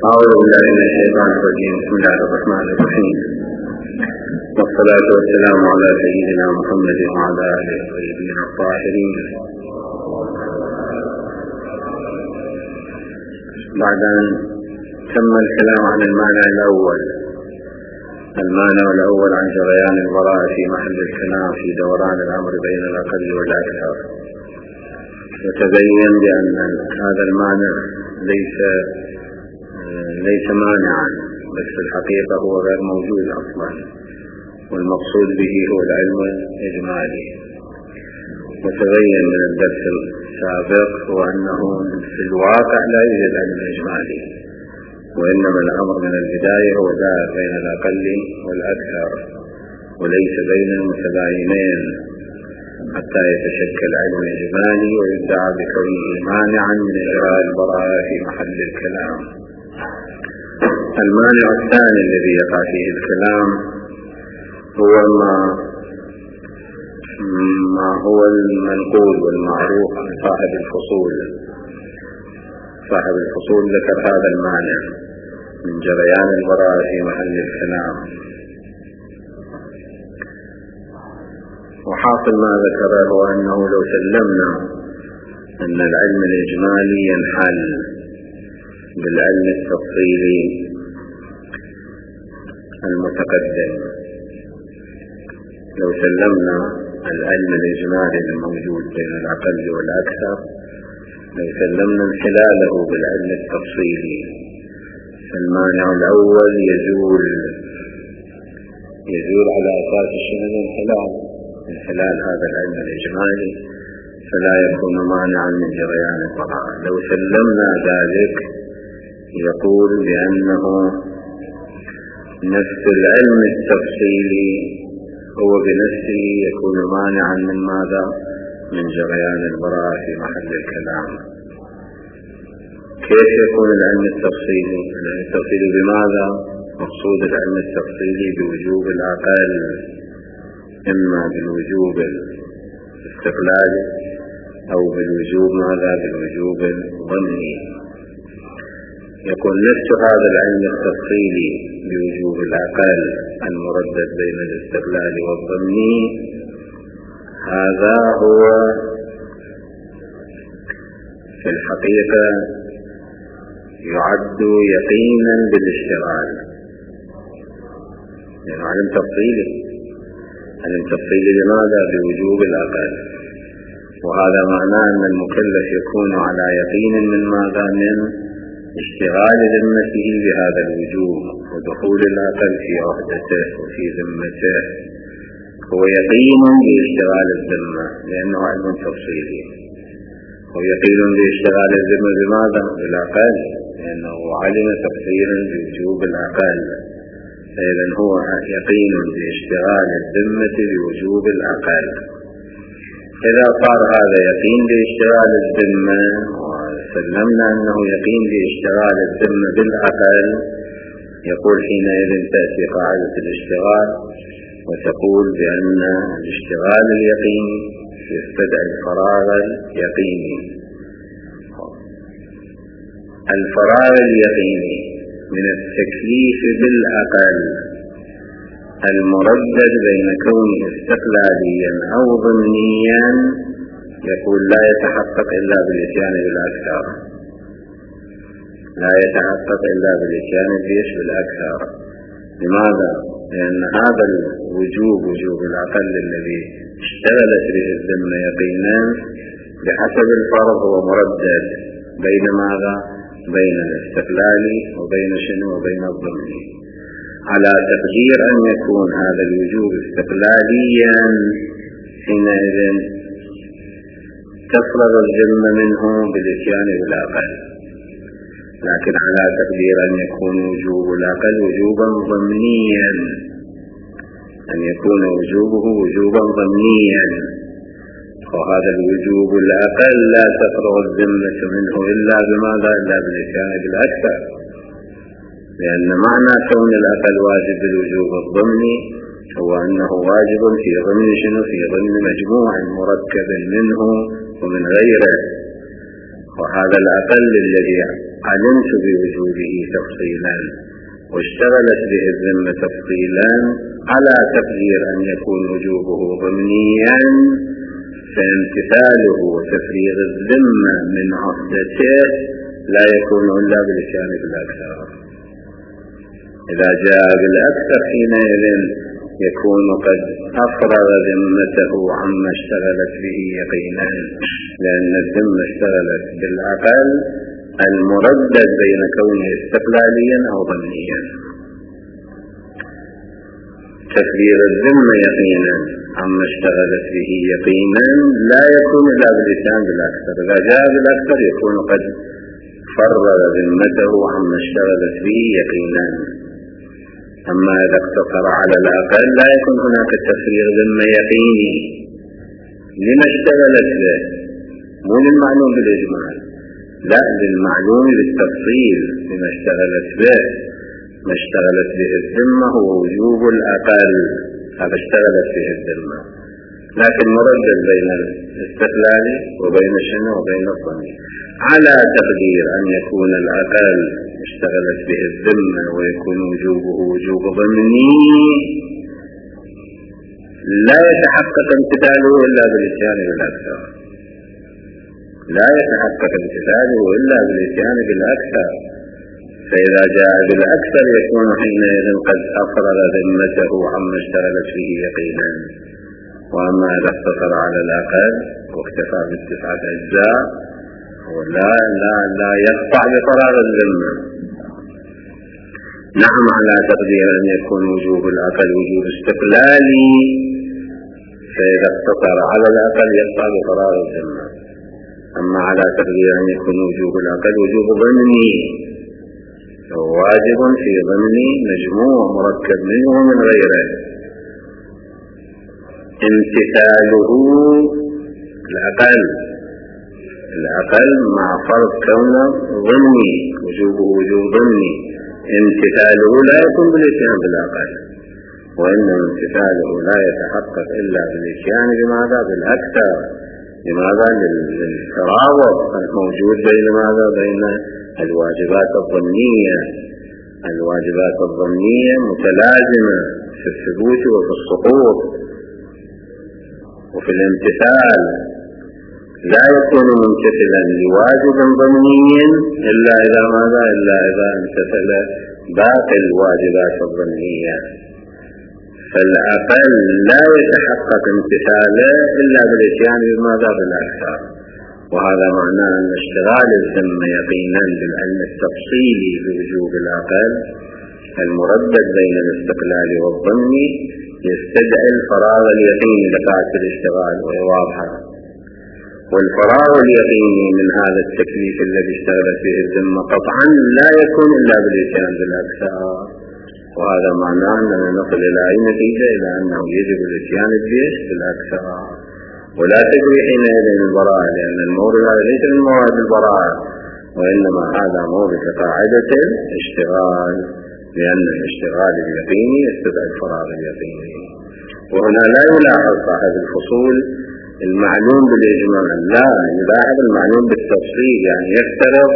أعوذ بالله من الشيطان الرجيم. بسم الله الرحمن الرحيم، والصلاة والسلام على سيدنا محمد وعلى آله الطيبين الطاهرين. بعد أن تم الكلام عن المعنى الأول عن جريان البراءة في محل الكلام في دوران الأمر بين الأقل والأكثر، وتبين بأن هذا المعنى ليس مانعا، بل في الحقيقة هو غير موجود أصلا، والمقصود به هو العلم الإجمالي. وتبين من الدرس السابق هو أنه في الواقع لا يوجد علم إجمالي، وإنما الأمر من البداية هو دائر بين الأقل والأكثر، وليس بين المتباينين حتى يتشكل علم إجمالي ويدعى بكونه مانعا من إجراء البراءة في محل الكلام. المانع الثاني الذي يقع فيه الكلام هو ما هو المنقول والمعروف عن صاحب الفصول. صاحب الفصول ذكر هذا المانع من جريان البراءة في محل الكلام، وحاصل ما ذكره هو أنه لو سلمنا أن العلم الإجمالي ينحل بالعلم التفصيلي المتقدم، لو سلمنا العلم الإجمالي الموجود بين الأقل والأكثر، لو سلمنا انحلاله بالعلم التفصيلي، فالمانع الأول يزول على أساس الشنو انحلال هذا العلم الإجمالي، فلا يكون مانعا من جريان البراءة. لو سلمنا ذلك يقول بأنه نفس العلم التفصيلي هو بنفسه يكون مانعا من ماذا؟ من جريان البراءة في محل الكلام. كيف يكون العلم التفصيلي؟ العلم التفصيلي بماذا؟ مقصود العلم التفصيلي بوجوب الأقل، إما بالوجوب الاستقلالي أو بالوجوب ماذا؟ بالوجوب الضمني. يكون نفس هذا العلم التفصيلي بوجوب الأقل المردد بين الاستقلال والضمني، هذا هو في الحقيقة يعد يقينا بالاشتغال، يعني علم تفصيلي لماذا؟ بوجوب الأقل، وهذا معناه أن المكلف يكون على يقين من ماذا؟ من اشتغال ذمته بهذا الوجوب ودخول الأقل في عهدته وفي ذمته، هو يقين باشتغال الذمة لأنه علم تفصيلي، هو يقين باشتغال الذمة بماذا؟ بالأقل، لأنه علم تفصيلا بوجوب الأقل، فإذا هو يقين باشتغال الذمة بوجوب الأقل. إذا صار هذا يقين باشتغال الذمة وسلمنا أنه يقين باشتغال الذمة بالأقل، يقول حينئذ تأتي قاعدة الاشتغال وتقول بأن الاشتغال اليقيني يستدعي الفراغ اليقيني. الفراغ اليقيني من التكليف بالأقل المردد بين كونه استقلاليا أو ضمنيا يقول لا يتحقق إلا بالإتيان بالأكثر، لا يتحقق إلا بالإتيان بالأكثر. لماذا؟ لأن هذا الوجوب وجوب الأقل الذي اشتغلت به الذمة يقينا بحسب الفرض هو مردد بين ماذا؟ بين الاستقلال وبين شنو؟ وبين الضمني. على تقدير أن يكون هذا الوجوب استقلاليا حينئذ تفرغ الذمة منه بالإتيان بالأقل، لكن على تقدير أن يكون وجوب الأقل وجوبا ضمنيا، أن يكون وجوبه وجوبا ضمنيا، وهذا الوجوب الأقل لا تفرغ الذمة منه إلا بماذا؟ إلا بالإتيان بالأكثر، لأن معنى كون الأقل واجب بالوجوب الضمني هو أنه واجب في ضمن شنو؟ في ضمن مجموع مركب منه ومن غيره، وهذا الأقل الذي علمت بوجوده تفصيلا واشتغلت به الذمة تفصيلا على تقدير أن يكون وجوبه ضمنيا، فامتثاله وتفريغ الذمة من عهدته لا يكون إلا بالإتيان بالأكثر. إذا جاء بالأكثر حينئذ يكون قد أفرغ ذمته عما اشتغلت به يقينا، لأن الذمة اشتغلت بالعقل المردد بين كونه استقلاليا أو ضمنيا. تفريغ الذمة يقينا عما اشتغلت به يقينا لا يكون إلا بالإتيان بالأكثر. إذا جاء بالأكثر يكون قد فرغ ذمته عما اشتغلت به يقينا. أما إذا اقتصر على الأقل لا يكون هناك تفريغ ذمة يقيني. لما اشتغلت به؟ مو للمعلوم بالإجمال، لا، للمعلوم بالتفصيل. لما اشتغلت به، ما اشتغلت به الذمة هو وجوب الأقل، هذا اشتغلت به الذمة، لكن مردد بين الاستقلال وبين الشنو وبين الظن، على تقدير أن يكون الأقل اشتغلت به الذمة ويكون وجوبه وجوب ضمني لا يتحقق امتثاله إلا بالإتيان بالأكثر. لا يتحقق امتثاله إلا بالإتيان بالأكثر. فإذا جاء بالأكثر يكون حينئذ قد أفرغ ذمته عما اشتغلت به يقينا. وأما إذا اقتصر على الأقل واكتفى بالتسعة أجزاء لا يقطع بفراغ الذمة. نعم، على تقدير أن يكون وجوب الأقل وجوب استقلالي، فإذا اقتصر على الأقل يقطع بفراغ الذمة. أما على تقدير أن يكون وجوب الأقل وجوب ضمني، فهو واجب في ضمني مجموع مركب منه ومن غيره، امتثاله الأقل مع فرض كونه ضمني، وجوبه وجوب ضمني، امتثاله لا يكون بالإتيان بالأقل، وإن امتثاله لا يتحقق إلا بالإتيان بماذا؟ بالأكثر. لماذا؟ للترابط الموجود بين ماذا؟ بين الواجبات الظنية. الواجبات الظنية متلازمة في الثبوت وفي السقوط وفي الامتثال، لا يكون ممتثلا لواجب ضمني إلا إذا ماذا؟ إلا إذا امتثل باقي الواجبات الظنية. فالأقل لا يتحقق امتثاله إلا بالإتيان بماذا؟ بالأكثر. وهذا معناه أن اشتغال الذمة يقينا بالعلم التفصيلي بوجوب الأقل المردد بين الاستقلال والظن يستدعي الفراغ اليقيني لقاعدة الاشتغال، وهي واضحة. والفراغ اليقيني من هذا التكليف الذي اشتغلت به الذمة قطعا لا يكون إلا بالإتيان بالأكثر. وهذا معناه أننا نصل إلى أي نتيجة؟ إلى أنه يجب الإتيان بالأكثر، ولا تجري حينئذ البراءة، لأن المورد هذا ليس من مواد البراءة، وإنما هذا مورد قاعدة الاشتغال، لأن الاشتغال اليقيني يستدعي الفراغ اليقيني. وهنا لا يلاحظ صاحب الفصول المعلوم بالإجمال، لا يلاحظ المعلوم بالتفصيل، يعني يفترض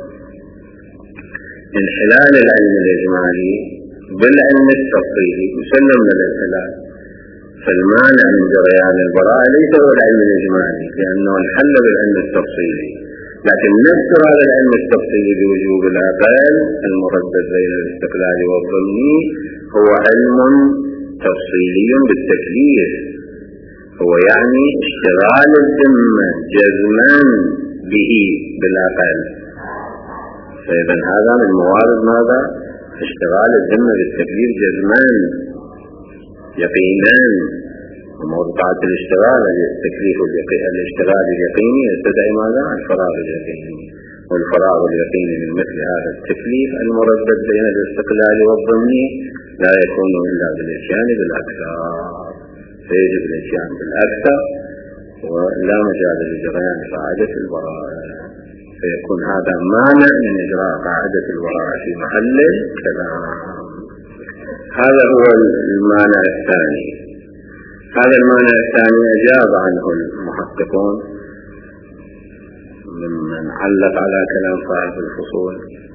انحلال العلم الإجمالي بالعلم التفصيلي مسلم للانحلال. فالمانع من جريان البراءة ليس هو العلم الإجمالي، لأنه انحل بالعلم التفصيلي، لكن نذكر هذا العلم التفصيلي بوجوب الأقل المردد بين الاستقلال والظني هو علم تفصيلي بالتكليف، هو يعني اشتغال الذمة جزما به بالأقل. فإذا هذا من موارد ماذا؟ اشتغال الذمة بالتكليف جزما يقينا. وموضوعات الاشتغال التكليف الاشتغال اليقيني يستدعي ماذا؟ الفراغ اليقيني، والفراغ اليقيني من مثل هذا التكليف المردد بين الاستقلال والظني لا يكون إلا بالإتيان بالأكثر، فيجب الإتيان بالأكثر ولا مجال لجريان قاعدة البراءة، فيكون هذا مانع من إجراء قاعدة البراءة في محل الكلام. هذا هو المانع الثاني. هذا المانع الثاني أجاب عنه المحققون ممن علق على كلام صاحب الفصول،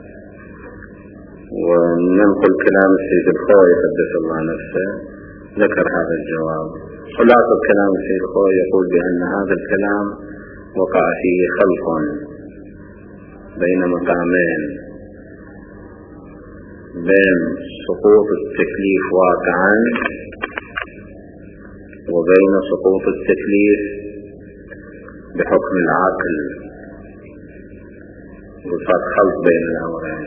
وننقل كلام السيد الخوي قدس الله نفسه ذكر هذا الجواب. خلاصة كلام السيد الخوي يقول بأن هذا الكلام وقع فيه خلط بين مقامين، بين سقوط التكليف واقعا وبين سقوط التكليف بحكم العقل، وصار خلط بين الأمرين.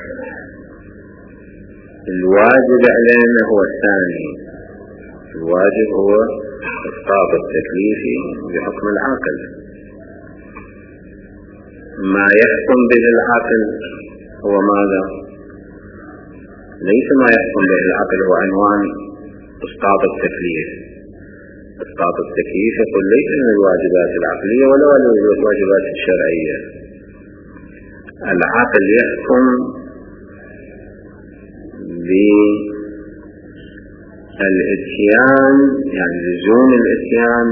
الواجب علينا هو الثاني، الواجب هو إسقاط التكليف بحكم العقل. ما يحكم به العقل هو ماذا؟ ليس ما يحكم به العقل هو عنوان إسقاط التكليف. إسقاط التكليف يقول ليس من الواجبات العقلية ولا من الواجبات الشرعية. العقل يحكم بالاتيان، يعني لزوم الاتيان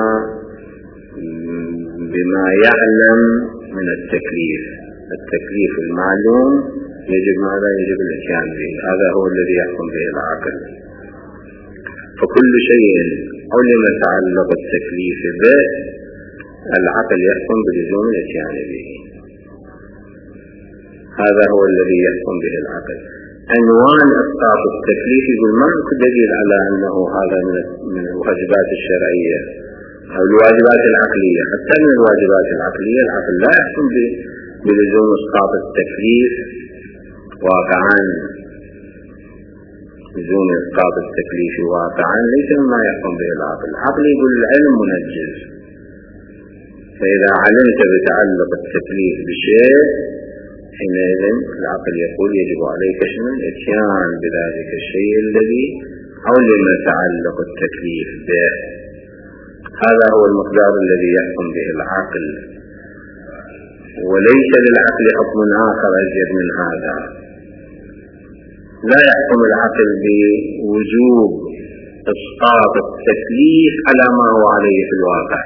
بما يعلم من التكليف. التكليف المعلوم يجب ماذا؟ يجب الاتيان به. هذا هو الذي يحكم به العقل. فكل شيء علم تعلق التكليف به العقل يحكم بلزوم الاتيان به. هذا هو الذي يحكم به العقل. عنوان إسقاط التكليف يقول ما في دليل على أنه هذا من الواجبات الشرعية أو الواجبات العقلية. حتى من الواجبات العقلية العقل لا يحكم بلزوم إسقاط التكليف واقعا. لزوم إسقاط التكليف واقعا ليس مما يحكم به العقل. العقل يقول العلم منجز، فإذا علمت بتعلق التكليف بشيء حينئذ العقل يقول يجب عليك شنو؟ الاتيان بذلك الشيء الذي علم تعلق التكليف به. هذا هو المقدار الذي يحكم به العقل، وليس للعقل حكم آخر أزيد من هذا. لا يحكم العقل بوجوب إسقاط التكليف على ما هو عليه في الواقع.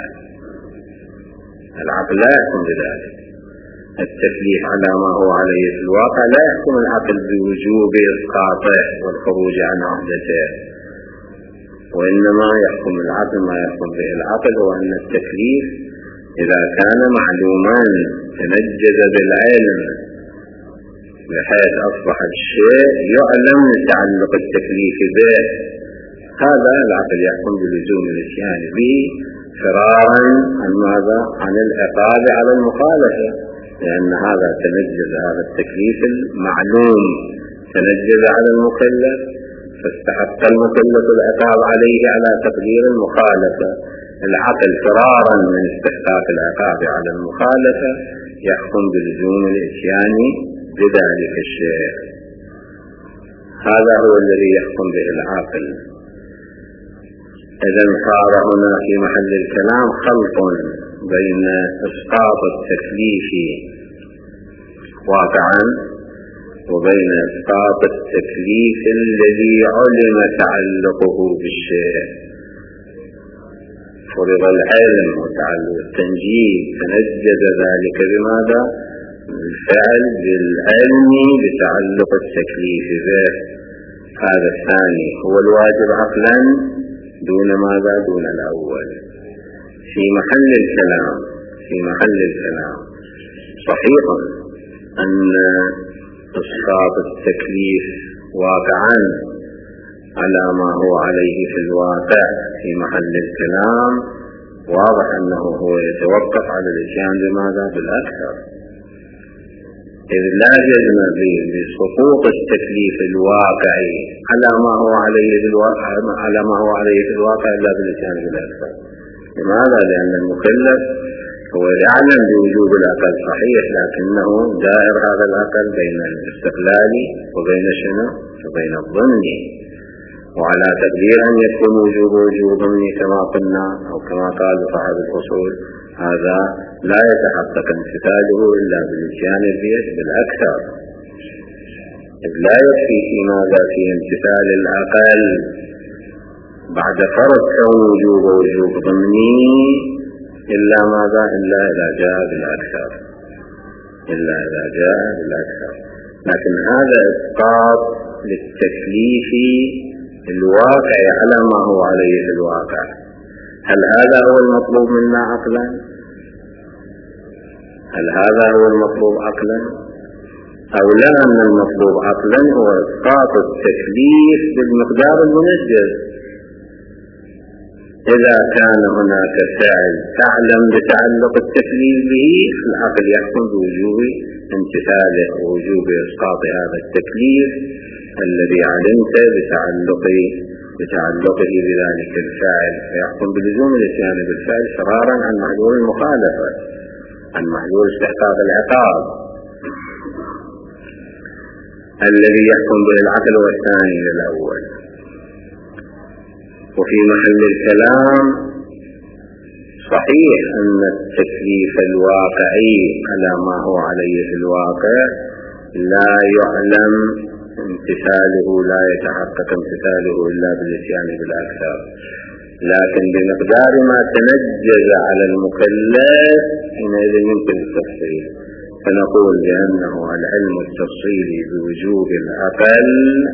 العقل لا يحكم بذلك. التكليف على ما هو عليه في الواقع لا يحكم العقل بوجوب إسقاطه والخروج عن عهدته، وإنما يحكم العقل ما يحكم به العقل هو أن التكليف إذا كان معلوما تنجز بالعلم بحيث أصبح الشيء يعلم تعلق التكليف به، هذا العقل يحكم بلزوم الاتيان به فرارا عن ماذا؟ عن العقاب على المخالفة، لأن هذا تنجز، هذا التكليف المعلوم تنجز على المكلف فاستحق المكلف العقاب عليه على تقدير المخالفة. العقل فرارا من استحقاق العقاب على المخالفة يحكم بلزوم الاتيان بذلك الشيء. هذا هو الذي يحكم به العقل. إذن صار هنا في محل الكلام خلط بين إسقاط التكليف واقعا وبين إسقاط التكليف الذي علم تعلقه بالشيء. فرض العلم وتعلق التنجيز تنجز ذلك بماذا؟ الفعل بالعلم بتعلق التكليف به. هذا الثاني هو الواجب عقلا دون ماذا؟ دون الأول. في محل الكلام صحيح أن إسقاط التكليف واقعا على ما هو عليه في الواقع في محل الكلام واضح أنه هو يتوقف على الاتيان بماذا؟ بالأكثر، إذ لا جزم بسقوط التكليف الواقعي على ما هو عليه في الواقع إلا بالاتيان بالأكثر. لماذا؟ لأن المكلف هو يعلم بوجوب العقل صحيح، لكنه دائر هذا العقل بين الاستقلال وبين شنو؟ وبين الظن، وعلى تقدير أن يكون وجوب ظني كما قلنا أو كما قال صاحب الفصول هذا لا يتحقق امتثاله إلا بالاتيان بالأكثر، إذ لا يكفي في ماذا؟ في امتثال العقل بعد فرض كون وجوب ظني إلا ماذا؟ إلا إذا جاء بالأكثر، إلا إذا جاء بالأكثر. لكن هذا إسقاط للتكليف الواقع على ما هو عليه في الواقع. هل هذا هو المطلوب منا عقلا؟ هل هذا هو المطلوب عقلا؟ أو لا، أن المطلوب عقلا هو إسقاط التكليف بالمقدار المنجز. إذا كان هناك فعل تعلم بتعلق التكليف به، العقل يحكم بوجوب امتثاله ووجوب إسقاط هذا التكليف الذي علمت بتعلقه بذلك الفعل، فيحكم بلزوم الاتيان بالفعل فرارا عن محذور المخالفة، عن محذور استحقاق العقاب الذي يحكم به العقل والثاني للأول. وفي محل الكلام صحيح أن التكليف الواقعي على ما هو عليه في الواقع لا يعلم امتثاله، لا يتحقق امتثاله إلا بالاتيان بالأكثر، لكن بمقدار ما تنجز على المكلف حينئذ يمكن التفصيل. فنقول بأنه العلم التفصيلي بوجوب العقل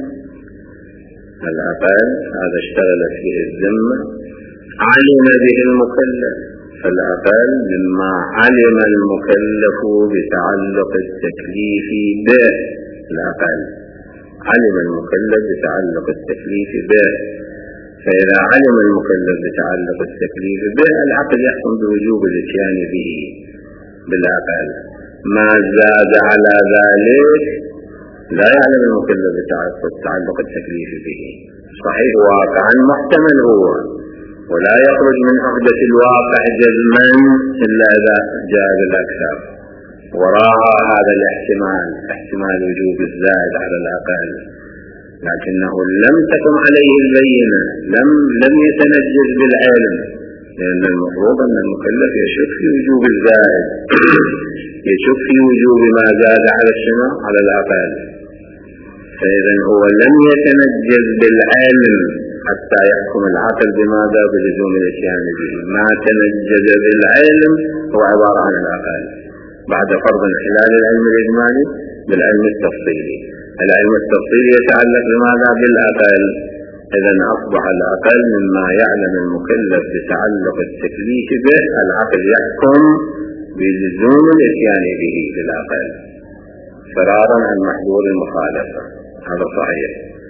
هذا اشتغلت به الذمة، علم به المكلف، فالعقل مما علم المكلف بتعلق التكليف به، العقل علم المكلف بتعلق التكليف به، فإذا علم المكلف بتعلق التكليف به العقل يحكم بوجوب الاتيان به بالعقل. ما زاد على ذلك لا يعلم المكلف بتعلق التكليف به. صحيح واقعا محتمل هو، ولا يخرج من عقدة الواقع جزما إلا إذا جاء بالأكثر، وراء هذا الاحتمال احتمال وجوب الزائد على الأقل، لكنه لم تكن عليه البينة، لم يتنجز بالعلم، لأن المفروض أن المكلف يشك في وجوب الزائد يشك في وجوب ما زاد على الشمع على الأقل. فإذا هو لم يتنجز بالعلم حتى يحكم العقل بماذا؟ بلزوم الاتيان به. ما تنجز بالعلم هو عبارة عن الأقل بعد فرض انحلال العلم الإجمالي بالعلم التفصيلي. العلم التفصيلي يتعلق بماذا؟ بالأقل. إذا أصبح الأقل مما يعلم المكلف بتعلق التكليف به، العقل يحكم بلزوم الاتيان به بالأقل فرارا عن محذور المخالفة. هذا صحيح.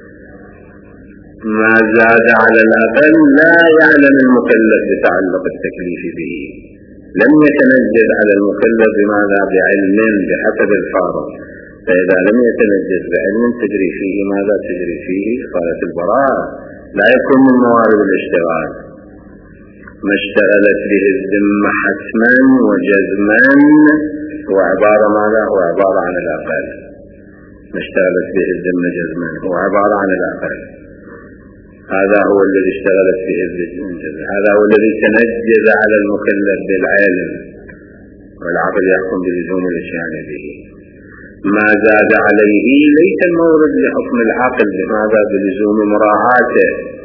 ما زاد على الأقل لا يعلم المكلف بتعلق التكليف به، لم يتنجز على المكلف بماذا؟ بعلم بحسب الفارض. فإذا لم يتنجز بعلم تجري فيه ماذا؟ تجري فيه قالت البراءة، لا يكون من موارد الاشتغال. ما اشتغلت به الذمة حتما وجزما هو عبارة ماذا؟ هو عبارة عن الأقل. ما اشتغلت به الذمة جزما هو عبارة عن الأقل. هذا هو الذي اشتغلت به الذمة، هذا هو الذي تنجز على المكلف بالعلم، والعقل يحكم بلزوم الاتيان به. ما زاد عليه ليس المورد لحكم العقل بماذا؟ بلزوم مراعاته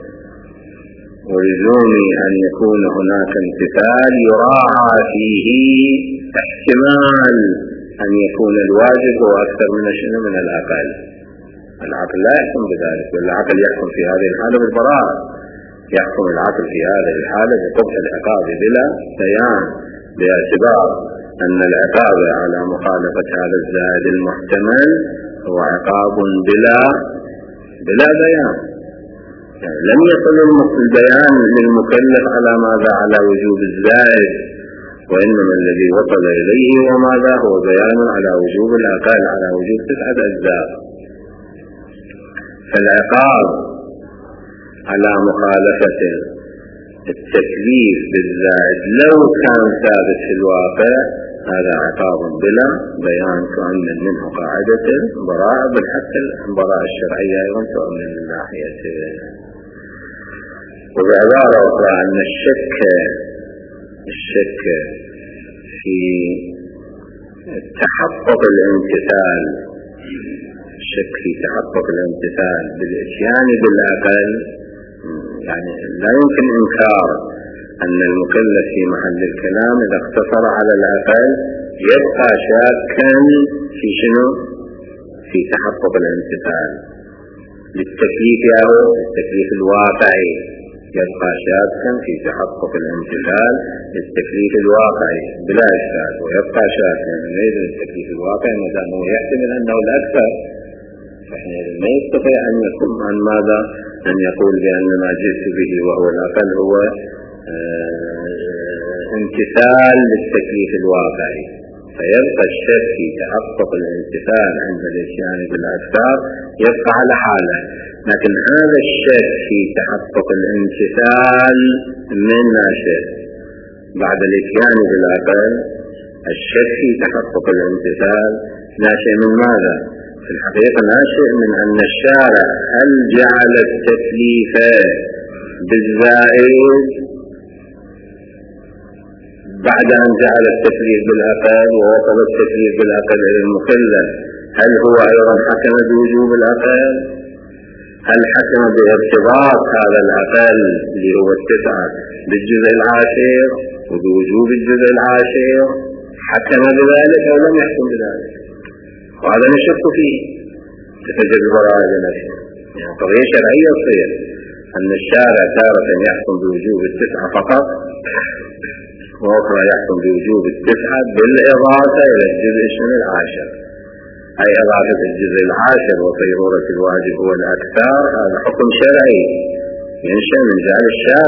ولزوم أن يكون هناك امتثال يراعى فيه احتمال أن يكون الواجب هو أكثر من الأقل. العقل لا يحكم بذلك، بل العقل يحكم في هذه الحالة بالبراءة. يحكم العقل في هذه الحالة بقبح العقاب بلا بيان، باعتبار أن العقاب على مخالفة هذا الزائد المحتمل هو عقاب بلا بيان. يعني لم يصل البيان للمكلف على ماذا؟ على وجوب الزائد، وإنما الذي وصل إليه وماذا؟ هو بيان على وجوب الأقل، على وجوب 9 أجزاء. فالعقاب على مخالفة التكليف بالزائد لو كان ثابت في الواقع هذا عقاب بلا بيان، تؤمن منه قاعدة البراءة، بل حتى البراءة الشرعية أيضا تؤمن من ناحية. وبعبارة أخرى أن الشك في تحقق الامتثال، الشك في تحقق الامتثال بالاتيان بالأقل، يعني لا يمكن إنكار أن المكلف في محل الكلام إذا اقتصر على الأقل يبقى شاكا في شنو؟ في تحقق الامتثال للتكليف أو التكليف الواقعي، يبقى شاكا في تحقق الامتثال للتكليف الواقعي بلا إشكال، ويبقى شاكا ليس للتكليف الواقعي ما دام هو يحتمل أنه الأكثر، فحينئذ ما يستطيع أن يكون عن ماذا؟ أن يقول بأن ما جئت به وهو الأقل هو امتثال للتكليف الواقعي، فيبقى الشك في تحقق الامتثال عند الاتيان بالأكثر يبقى على حاله. لكن هذا الشك في تحقق الامتثال من ناشئ بعد الاتيان بالأقل، الشك في تحقق الامتثال ناشئ من ماذا؟ في الحقيقة ناشئ من أن الشارع هل جعل التكليف بالزائد بعد أن جعل التكليف بالأقل ووصل التكليف بالأقل إلى المكلف، هل هو أيضا حكم بوجوب الأقل؟ هل حكم بارتباط هذا الأقل اللي هو 9 بالجزء العاشر وبوجوب الجزء العاشر؟ حكم بذلك أو لم يحكم بذلك؟ وهذا نشك فيه تتجد البراءة لنفسه. يعني قضية شرعية تصير أن الشارع تارة يحكم بوجوب 9 فقط، وأخرى يحكم بوجوب 9 بالإضافة إلى الجزء العاشر، أي إضافة الجزء العاشر وصيرورة الواجب هو الأكثر. هذا حكم شرعي ينشأ من جعل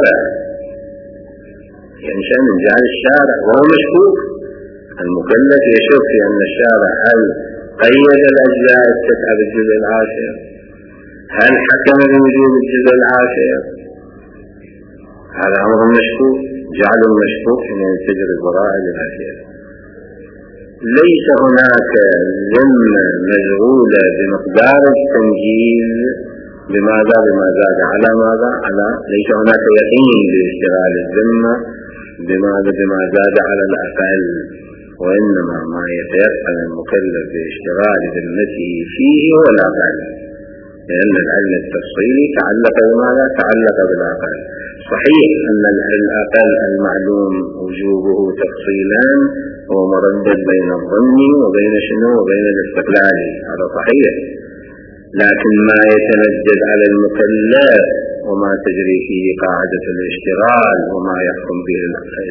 الشارع، وهو مشكوك. المكلف يشك في أن الشارع هل قيد الأجزاء 9 بالجزء العاشر، هل حكم بوجوب الجزء العاشر. هذا أمر مشكوك، جعل المشكوك أن ينتجر البراءة للأشياء. ليس هناك ذمة مشغولة بمقدار التنجيز بماذا زاد على ماذا ليس هناك يقين باشتغال الذمة بما زاد على الأقل، وإنما ما يتيقن المكلف باشتغال ذمته فيه هو الأقل، لأن العلم التفصيلي تعلق بماذا؟ تعلق بالأقل. صحيح أن الأقل المعلوم وجوبه تفصيلا هو مردد بين الظن وبين وبين الاستقلال، هذا صحيح، لكن ما يتنجد على المكلف وما تجري فيه قاعدة الاشتغال وما يحكم به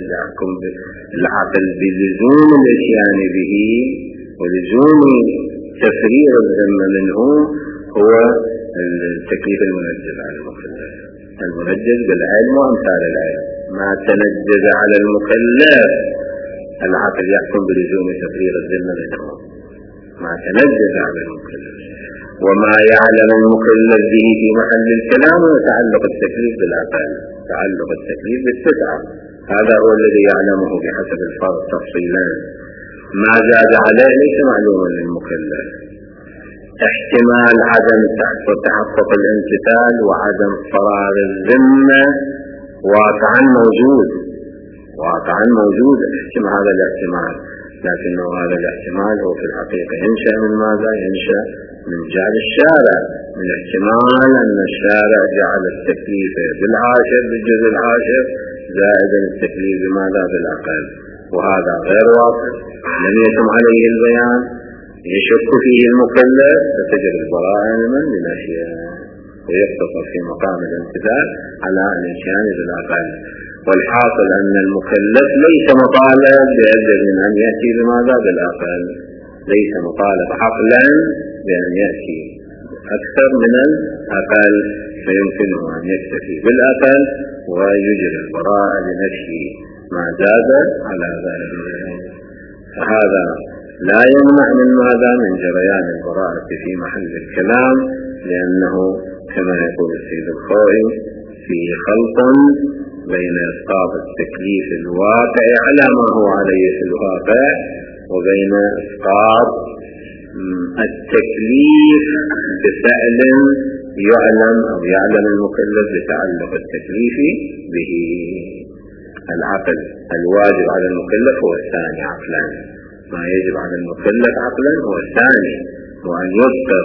العقل بلزوم الاتيان به ولزوم تفريغ الذمة منه هو التكليف المنجز على المكلف، المنجز بالعلم وأمثال العلم. ما تنجز على المكلف العقل يحكم بلزوم تفريغ الذمة منه، ما تنجز على المكلف. وما يعلم المكلف به في محل الكلام وتعلق التكليف بالأقل، تعلق التكليف ب9 هذا هو الذي يعلمه بحسب الفرق تفصيلا. ما زاد عليه ليس معلوما للمكلف. احتمال عدم تحقق الامتثال وعدم فراغ الذمة واقعا موجود احتمال هذا الاحتمال، لكنه هذا الاحتمال هو في الحقيقة ينشأ من ماذا؟ ينشأ من جعل الشارع، من احتمال أن الشارع جعل التكليف بالعاشر بالجزء العاشر زائدا التكليف بماذا؟ بالأقل، وهذا غير واضح لم يتم عليه البيان، يشك فيه المكلف فتجد البراءة لمن؟ للأشياء، ويقتصر في مقام الامتثال على الاتيان بالأقل. والحاصل أن المكلف ليس مطالب بأجل من أن يأتي بماذا؟ بالأقل، ليس مطالب عقلا بأن يأتي أكثر من الأقل، فيمكنه أن يكتفي بالأقل ويجري البراءة لنفسه ما زاد على ذلك. فهذا لا يمنع من ماذا؟ من جريان البراءة في محل الكلام، لأنه كما يقول السيد الخوئي فيه خلط بين إسقاط التكليف الواقع على ما هو عليه في الواقع وبين إسقاط التكليف بفعل يعلم المكلف بتعلق التكليف به. العقل الواجب على المكلف هو الثاني عقلا، ما يجب على المكلف عقلا هو الثاني، وأن يذكر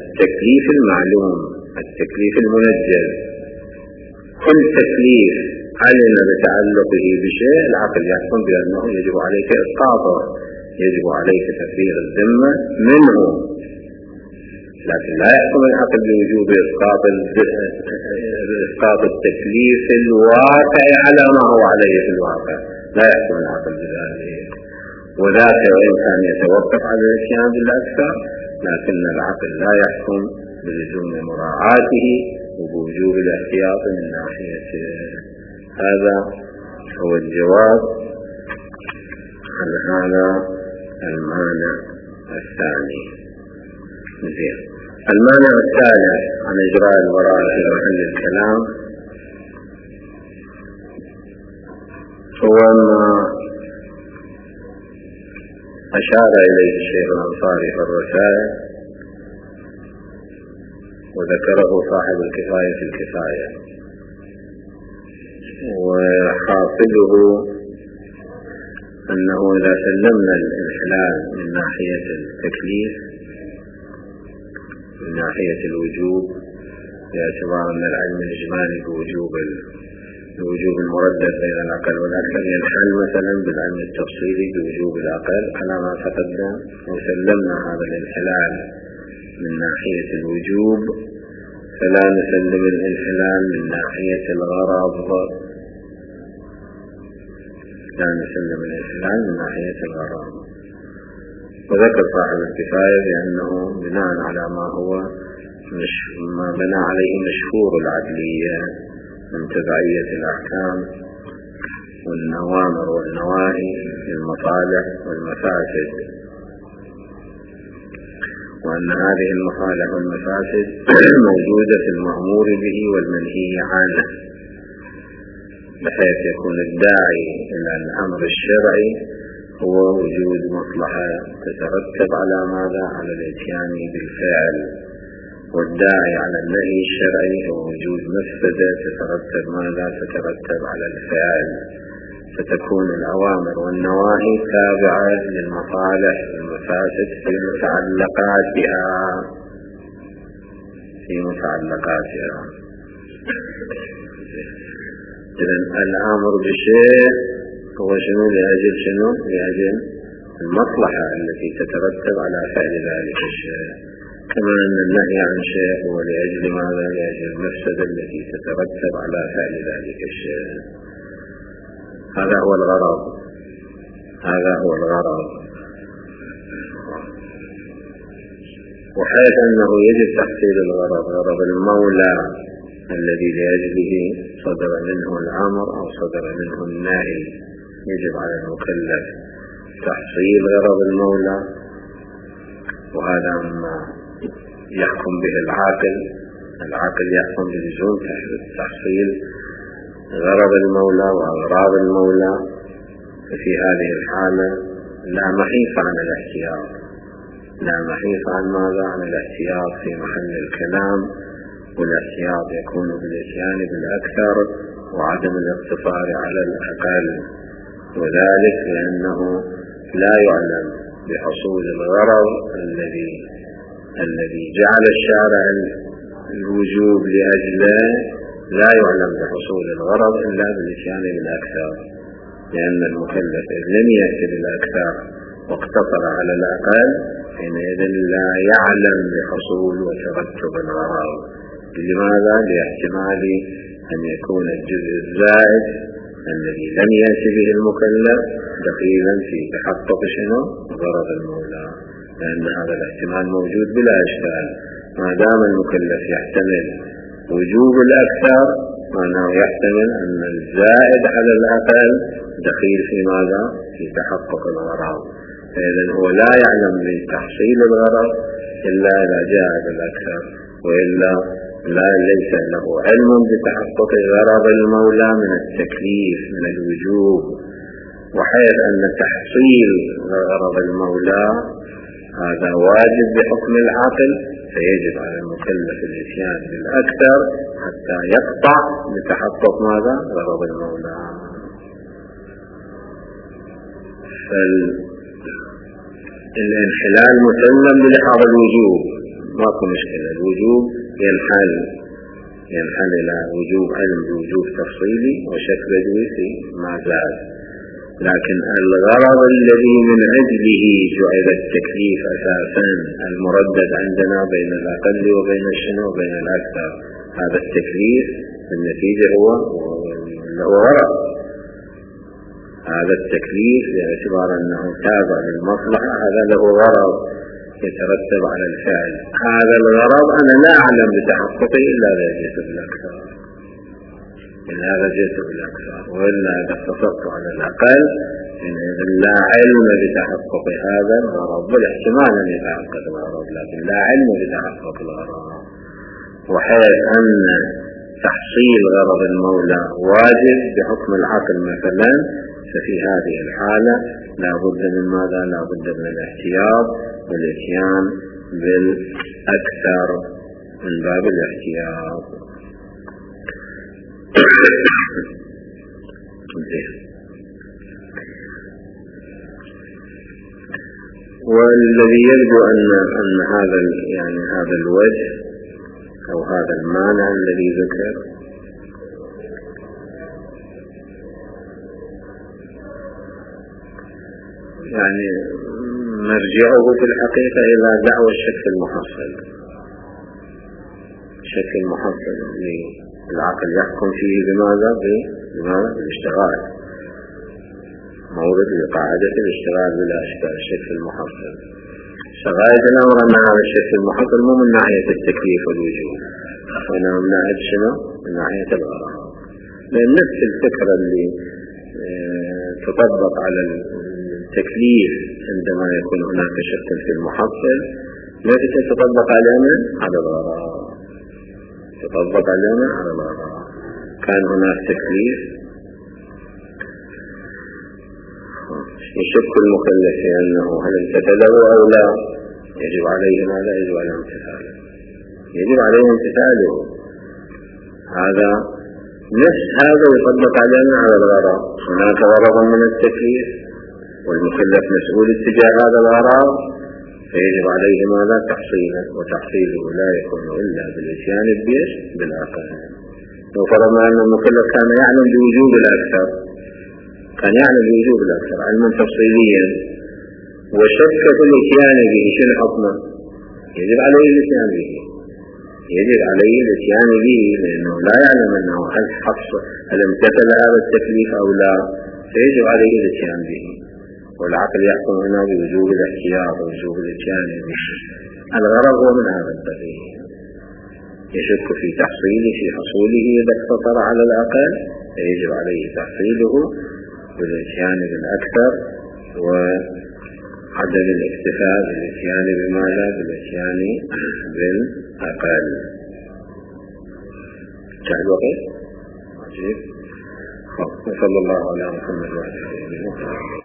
التكليف المعلوم التكليف المنجز. كل تكليف علم بتعلقه بشيء العقل يحكم بأنه يجب عليك إسقاطه، يجب عليك تفريغ الذمة منه، لكن لا يحكم العقل بوجوب إسقاط التكليف الواقع على ما هو عليه في الواقع، لا يحكم العقل بذلك. وذاك وإن كان يتوقف على الاتيان بالأكثر، لكن العقل لا يحكم بلزوم مراعاته وبوجوب الاحتياط من ناحيته. هذا هو الجواب عن هذا المانع الثاني. زين. المانع الثالث عن إجراء البراءة في محل الكلام هو ما أشار إليه الشيخ الأنصاري في الرسائل وذكره صاحب الكفاية في الكفاية، وحاصله أنه إذا سلمنا الانحلال من ناحية التكليف من ناحية الوجوب باعتبار أن العلم الإجمالي بوجوب المردد بين العقل والعقل ينحل مثلا بالعلم التفصيلي بوجوب العقل على ما تقدم، وسلمنا هذا الانحلال من ناحية الوجوب، فلا نسلم الانحلال من ناحية الغرض، لا نسلم الانحلال من ناحية الغرض. وذكر صاحب الكفاية بأنه بناء على ما بنى عليه مشهور العدلية من تبعية الأحكام والنوامر والنواهي للمصالح والمفاسد، وأن هذه المصالح والمفاسد موجودة في المأمور به والمنهي عنه، بحيث يكون الداعي إلى الأمر الشرعي هو وجود مصلحة تترتب على ماذا؟ على الاتيان بالفعل، والداعي على النهي الشرعي هو وجود مفسدة تترتب ماذا؟ تترتب على الفعل، فتكون الأوامر والنواهي تابعة للمصالح والمفاسد في متعلقاتها. إذن الأمر بشيء هو شنو؟ لأجل شنو؟ لأجل المصلحة التي تترتب على فعل ذلك الشيء، كما أن النهي عن شيء هو لأجل ماذا؟ لأجل المفسدة التي تترتب على فعل ذلك الشيء. هذا هو الغرض. وحيث أنه يجب تحصيل الغرض، غرض المولى الذي لأجله صدر منه الأمر أو صدر منه النهي، يجب على المكلف تحصيل غرض المولى، وهذا مما يحكم به العاقل يحكم بلزوم تحصيل غرض المولى وأغراض المولى. ففي هذه الحالة لا محيص عن الاحتياط، لا محيص عن ماذا؟ عن الاحتياط في محل الكلام، والاحتياط يكون بالاتيان بالأكثر وعدم الاقتصار على الأقل، وذلك لأنه لا يعلم بحصول الغرض الذي جعل الشارع الوجوب لأجله، لا يعلم بحصول الغرض إلا بالاتيان بالأكثر، لأن المكلف لم يأتي بالأكثر واقتصر على الأقل حينئذ لا يعلم بحصول وترتب الغرض. لماذا؟ لاحتمال أن يكون الجزء الزائد الذي لم يأتي به المكلف دخيلا في تحقق شنو؟ غرض المولى، لأن هذا الاحتمال موجود بلا إشكال. ما دام المكلف يحتمل وجوب الأكثر معناه يحتمل أن الزائد على الأقل دخيل في ماذا؟ في تحقق الغرض. فإذا هو لا يعلم بتحصيل الغرض إلا إذا جاء بالأكثر، وإلا ليس له علم بتحقق غرض المولى من التكليف من الوجوب. وحيث أن تحصيل غرض المولى هذا واجب بحكم العقل، فيجب على المكلف الاتيان بالأكثر حتى يقطع بتحقق ماذا؟ غرض المولى. فالانحلال مسلم بلحاظ الوجوب، ماكو مشكلة، الوجوب ينحل ينحل إلى وجوب علم بوجوب تفصيلي وشك بدوي ما زال. لكن الغرض الذي من أجله جعل التكليف أساسا المردد عندنا بين الأقل وبين الشنو وبين الأكثر، هذا التكليف النتيجة هو غرض. هذا التكليف باعتبار أنه تابع للمصلحة هذا له غرض يترتب على الفعل. هذا الغرض أنا لا أعلم بتحققه إلا إذا جئت بالأكثر، وإلا إذا اقتصرت على الأقل إذن لا علم بتحقق هذا الغرض، بالاحتمال أن يتحقق الغرض لكن لا علم بتحقق الغرض. وحيث أن تحصيل غرض المولى واجب بحكم العقل مثلا، ففي هذه الحالة لا بد من ماذا؟ لا بد من الاحتياط والاتيان بالأكثر من باب الاحتياط. والذي يبدو أن هذا الوجه أو هذا المانع الذي ذكر مرجعه في الحقيقة إلى دعوى الشك المحصل. الشك المحصل العقل يحكم فيه بماذا؟ بالاشتغال، مورد لقاعدة الاشتغال بلا أشكال الشك المحصل. غاية الأمر أن هذا الشك المحصل مو من ناحية التكليف والوجوب، وإنما من ناحية شنو؟ من ناحية الغرض. لأن نفس الفكرة اللي تطبق على التكليف عندما يكون هناك شك في المحصل نفس تطبق على الغرض. تطبق علينا على الغرض. كان هناك تكليف يشك المكلف أنه هل امتثله أو لا، يجب عليه ماذا؟ يجب عليه امتثاله، يجب عليه امتثاله. هذا نفس هذا يطبق علينا على الغرض. هناك غرض من التكليف والمكلف مسؤول اتجاه هذا الغرض، فيجب عليه ماذا؟ تحصيله، وتحصيله لا يكون إلا بالاتيان بالأقل. لو فرضنا أن المكلف كان يعلم بوجوب الأكثر، علما تفصيليا وشك في الاتيان به، شنو حكمه؟ يجب عليه الاتيان به، لأنه لا يعلم أنه هل امتثل هذا التكليف أو لا، فيجب عليه الاتيان به. والعقل يحكم هنا بوجوب الاحتياط ووجوب الاتيان به. الغرض هو من هذا الدليل، يشك في حصوله إذا اقتصر على الأقل، فيجب عليه تحصيله بالاتيان بالأكثر، وعدم الاكتفاء بالاتيان بماذا؟ بالاتيان بالأقل. انتهى الوقت؟ عجيب. وصلى الله على محمد وعلى آله وصحبه.